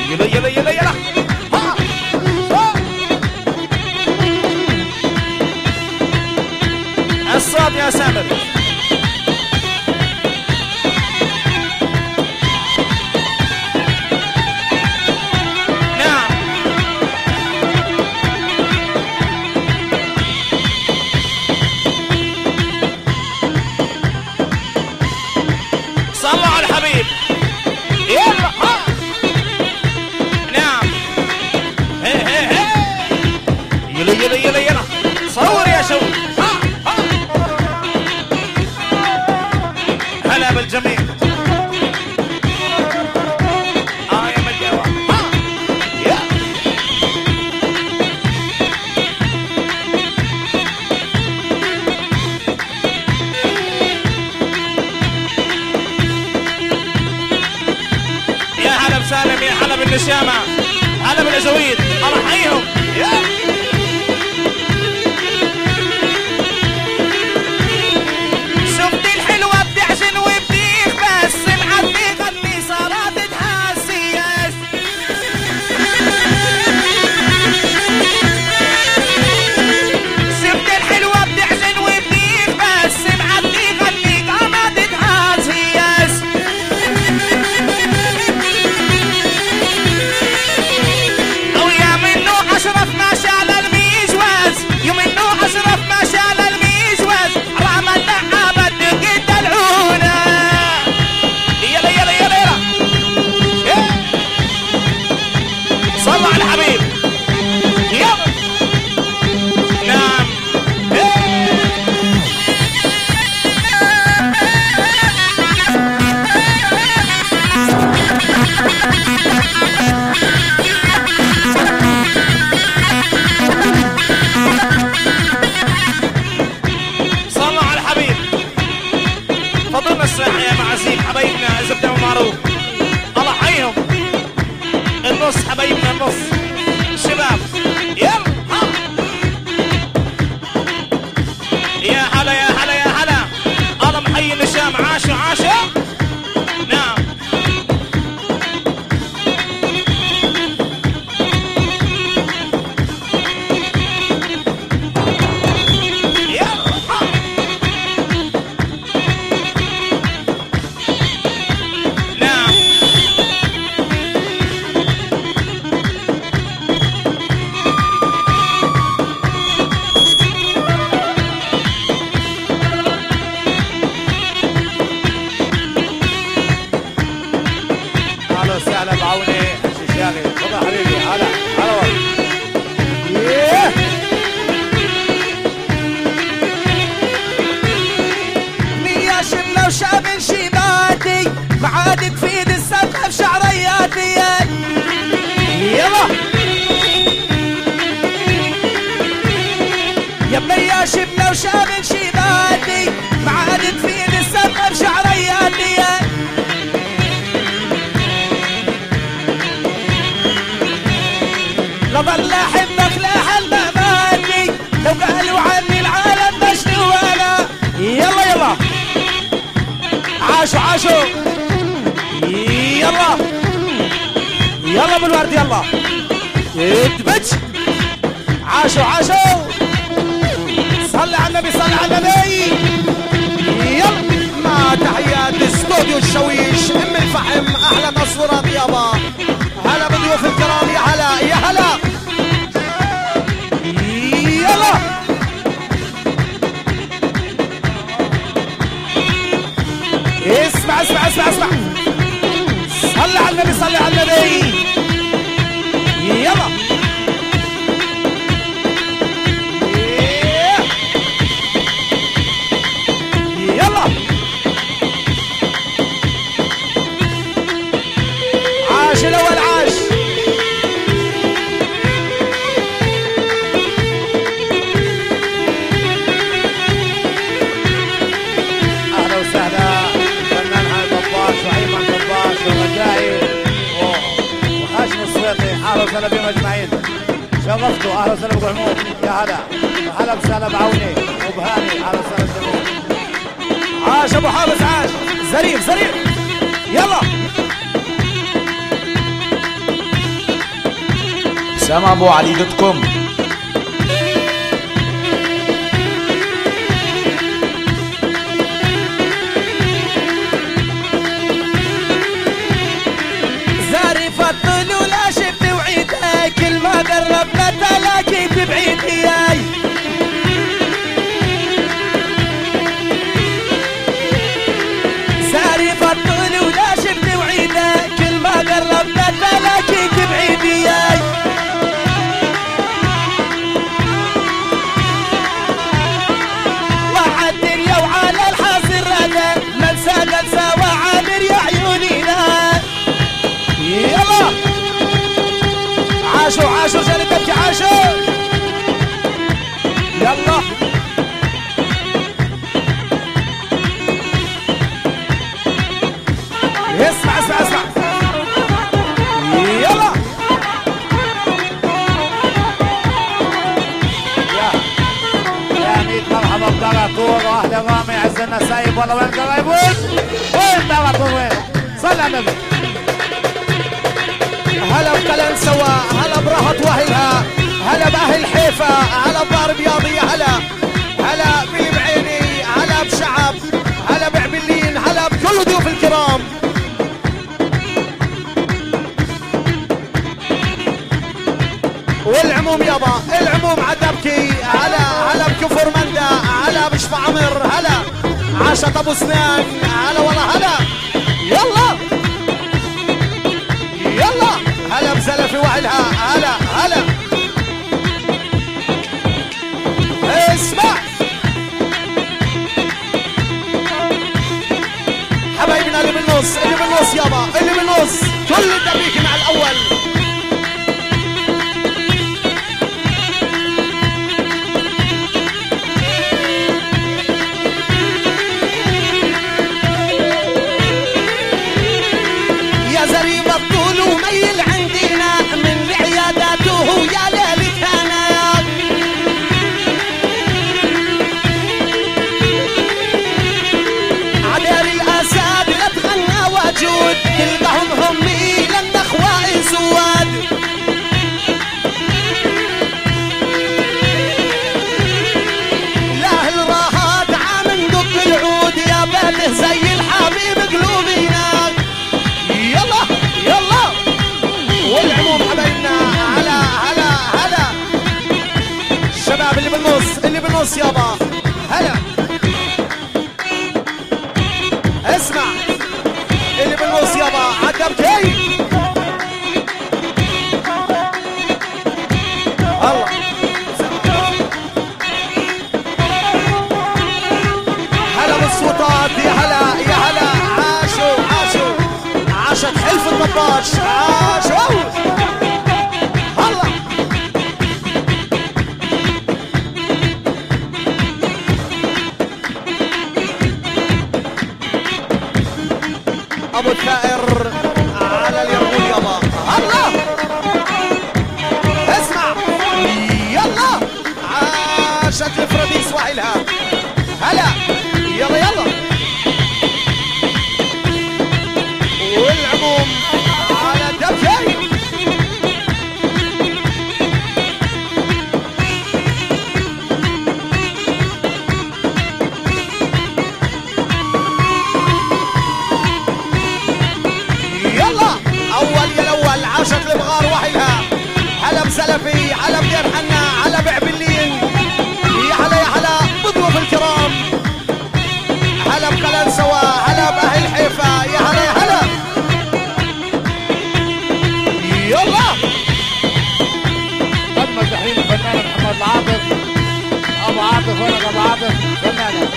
يلا يلا يلا يلا الصوت يا سامر. نعم صلوا على الحبيب. يلا نعم هي هي هي يلا يلا يلا يلا صور يا شو. هلا بالجميع. يا مجاوة يا هلا بسالم، يا هلا بالنشامة، هلا بالأجويد، الله يحييهم. حبايبنا اذا بدهم معروف الله حيهم. النص حبايبنا النص الشباب يلا يا هلا يا هلا يا هلا. الله محيي النشام. عاشوا عاشوا. نعم معادك في ايد السبخة بشعرياتي. يلا يا بني شبنا وشامل شيباتي، معادك في ايد السبخة بشعرياتي. لظل احبك لاحل مماتي، لو قالوا عني العالم مشنو انا. يلا يلا عاشوا عاشوا. يلا يلا بالورد يلا ادبج. عاشوا عاشوا. صلي على النبي صلي على النبي. يلا مع تحيات استوديو الشويش ام الفحم احلى تصويرات يابا. هلا بضيوف الكرام يا هلا يا هلا. يلا اسمع اسمع اسمع اسمع. صلي على النبي صلي على النبي. يلا يلا عاش الاول عاش. اهلا وسهلا وحاشم الصويطي. اهلا وسهلا بهم اجمعين. شرفتوا. اهلا وسهلا بابو عمود يا هلا. هلا وسهلا بعوني وبهاني. اهلا وسهلا بالجميع. عاش ابو حافظ عاش. ظريف ظريف. يلا اسامه ابو علي .com. زارفة الطلولة شفت وعيدك كل ما قربنا تلاقيك بعيد ياي. زارفة الطلولة شفت وعيدك كل ما قربنا تلاقيك بعيد ياي. وعد الدنيا وعلى الحاصر رانا ننسى وعامر يا عيونينا. يلا عاشوا جاني تبكي عاشوا. يلا اسمع يلا يا ميت مرحبا بدركور واهل رامي عز النسايب. والله وين قرايبون؟ وين دركور وين؟ صل على النبي. هلا بقلنسوة، هلا برهط واهلها، هلا باهل حيفا، هلا بدار بياضية، هلا بالبعيني، هلا بشعب، هلا بعبلين، هلا بكل ضيوف الكرام. والعموم يابا العموم عدبكي، هلا بكفر مندا، هلا بشفى عمر، هلا عاشت ابو سنان، هلا والله هلا. يلا هلا بزلفي واهلها، هلا اسمع حبايبنا اللي بالنص يابا، اللي بالنص كل الدبيك مع الاول. يا زريب الطول وميل عندنا من عياداته يا ليلتنا. عدير الاسد لا تغنى وجود تلقاهم همي لما اخوائي سواد. لا الراهات عامل دق العود يا بيته زي الحبيب قلوبنا. يلا والعموم حبايبنا، هلا الشباب اللي بالنص يابا، هلا اسمع اللي بالنص يابا عدبكي. الله هلا بالصوتات، يا هلا عاشت حلف النباش، عاشوا هلا. ابو الثائر على اليرمول يابا، هلا اسمع يلا عاشت الفراديس واهلها، هلا يلا والعموم على دبكي. يلا اول عاشت البغار واهلها، هلا بسلفي، هلا بدير حنا، هلا بعبلين، يا هلا بضيوف الكرام، هلا بقلنسوة، هلا باهل حيفا، يا هلا يلا. قدم تحية الفنان محمد العاطف ابو عاطف، وانا ابو عاطف فنانة.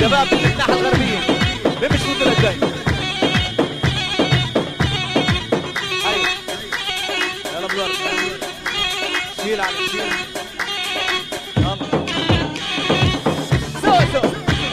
شباب من الناحيه الغربيه بمشوا الجاي. ايوه يلا بالورد شيل على شيل يلا سو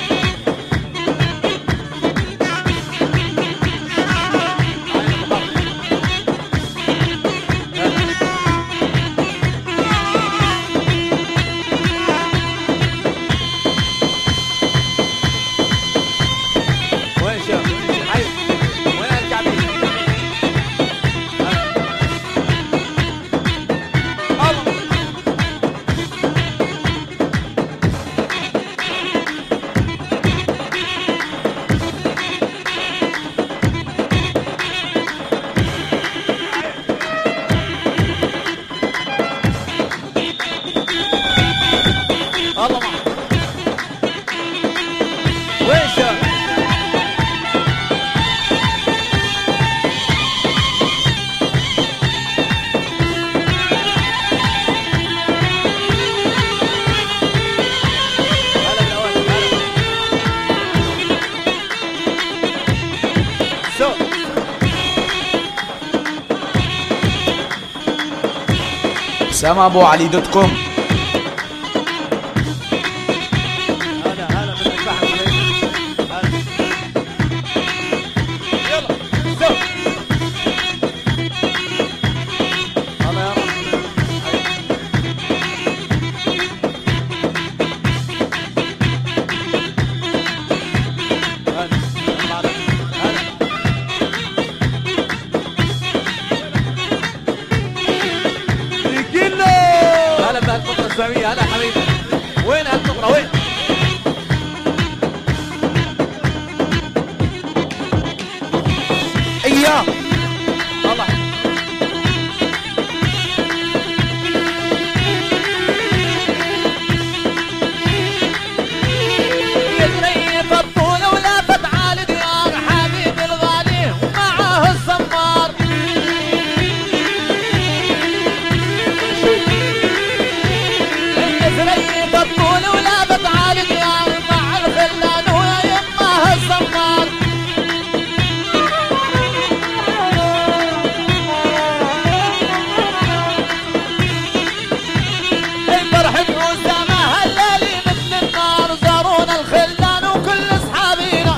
الله معك. وين شاب؟ هلا بالأوان هلا. سو SamAbuAli.com. هلا بهالفقرة السامية. هلا حبيبي وين هالفقرة وين؟ اياه الله يتريف الطول ولافت عالي ديار حبيبي الغالي ومعه الزمار. يتريف الطول ولافت عالي ديار مع الخلان ويا يمه الزمار. فرحة أسامة هلالي مثل النار زارونا الخلان وكل أصحابينا.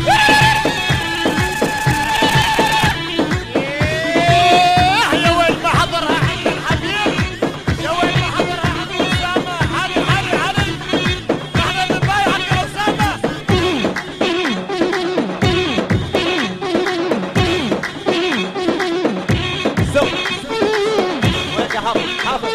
يا وين ما حضرها عند الحبيب، يا وين ما حضرها عند أسامة. حري حري حري نحن بنبايع عند أسامة. سو وين يا حافظ حافظ.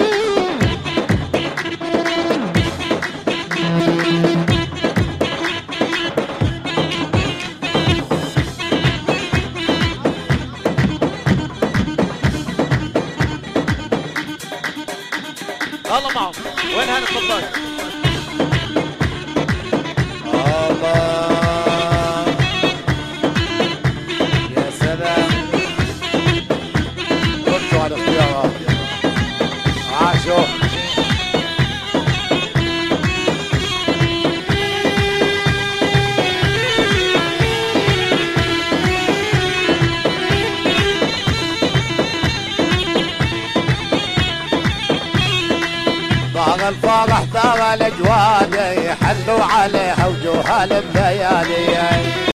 الله معه. وين هاني الخطاط؟ الله يا سلام. ردوا على اختيارات عاشوا. طاغ الفرح طاغ الاجواد حلوا عليها وجوهها الليالي.